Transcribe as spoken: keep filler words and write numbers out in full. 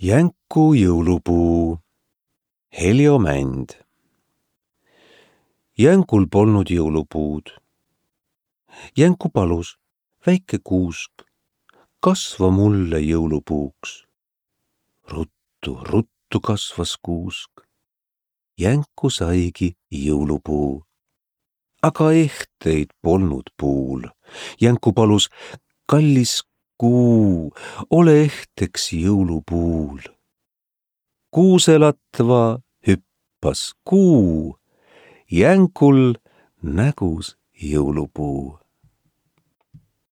Jänku jõulupuu. Heljo Mänd. Jänkul polnud jõulupuud. Jänku palus, väike kuusk, kasva mulle jõulupuuks. Ruttu, ruttu kasvas kuusk. Jänku saigi jõulupuu. Aga ehteid polnud puul. Jänku palus, kallis kuu, ole ehteks jõulupuul. Kuuselatva hüppas kuu. Jänkul nägus jõulupuu.